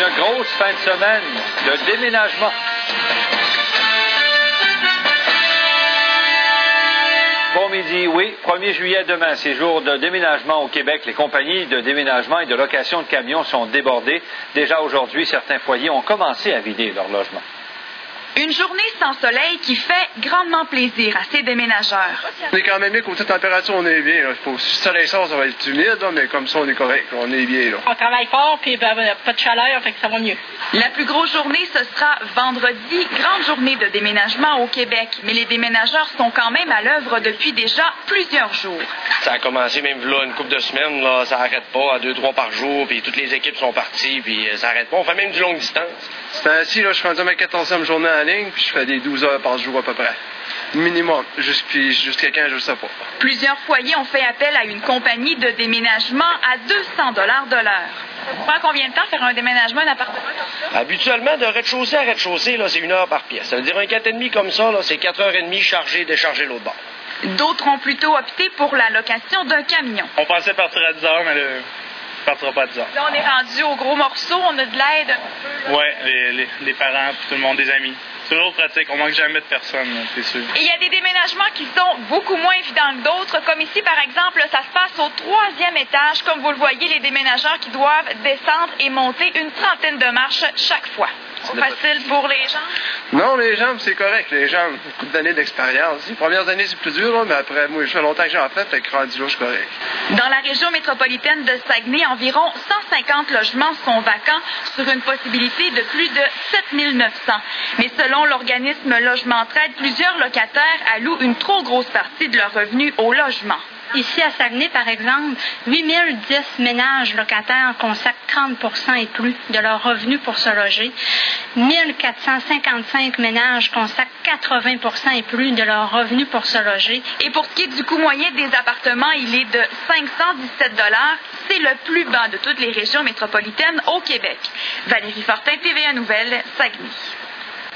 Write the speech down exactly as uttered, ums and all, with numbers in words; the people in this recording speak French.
une grosse fin de semaine de déménagement. Bon midi, oui, premier juillet demain, c'est jour de déménagement au Québec. Les compagnies de déménagement et de location de camions sont débordées. Déjà aujourd'hui, certains foyers ont commencé à vider leur logement. Une journée sans soleil qui fait grandement plaisir à ces déménageurs. On est quand même bien, côté température, on est bien. Là. Faut, si le soleil sort, ça va être humide, là, mais comme ça, on est correct. On est bien. Là. On travaille fort, puis ben, pas de chaleur, fait que ça va mieux. La plus grosse journée, ce sera vendredi, grande journée de déménagement au Québec. Mais les déménageurs sont quand même à l'œuvre depuis déjà plusieurs jours. Ça a commencé même là une couple de semaines, là, ça n'arrête pas, à deux, trois par jour, puis toutes les équipes sont parties, puis ça n'arrête pas. On fait même du longue distance. C'est ainsi, là, je suis rendu à ma quatorzième journée en ligne, puis je fais des douze heures par jour à peu près. Minimum. Jusqu'à quand, je ne sais pas. Plusieurs foyers ont fait appel à une compagnie de déménagement à deux cents dollars de l'heure. Ça prend combien de temps faire un déménagement d'un appartement comme ça? Habituellement, de rez-de-chaussée à rez-de-chaussée, là, c'est une heure par pièce. Ça veut dire un quatre et demi comme ça, là, c'est quatre heures et demie chargé et déchargé l'autre bord. D'autres ont plutôt opté pour la location d'un camion. On pensait partir à dix heures, mais là, on partira pas à dix heures. Là, on est rendu au gros morceau, on a de l'aide un peu. Oui, les, les, les parents, puis tout le monde, des amis. C'est toujours pratique, on manque jamais de personnes, c'est sûr. Et il y a des déménagements qui sont beaucoup moins évidents que d'autres. Comme ici, par exemple, ça se passe au troisième étage. Comme vous le voyez, les déménageurs qui doivent descendre et monter une trentaine de marches chaque fois. C'est facile pour les jambes? Non, les jambes, c'est correct. Les jambes, beaucoup d'années d'expérience. Les premières années, c'est plus dur, là, mais après, moi, je fais longtemps que j'en fais, fait que rendu là, je suis correct. Dans la région métropolitaine de Saguenay, environ cent cinquante logements sont vacants sur une possibilité de plus de sept mille neuf cents. Mais selon l'organisme Logement Trade, plusieurs locataires allouent une trop grosse partie de leurs revenus au logement. Ici, à Saguenay, par exemple, huit mille dix ménages locataires consacrent trente pour cent et plus de leurs revenus pour se loger. mille quatre cent cinquante-cinq ménages consacrent quatre-vingts pour cent et plus de leurs revenus pour se loger. Et pour ce qui est du coût moyen des appartements, il est de cinq cent dix-sept dollars. C'est le plus bas de toutes les régions métropolitaines au Québec. Valérie Fortin, T V un Nouvelles, Saguenay.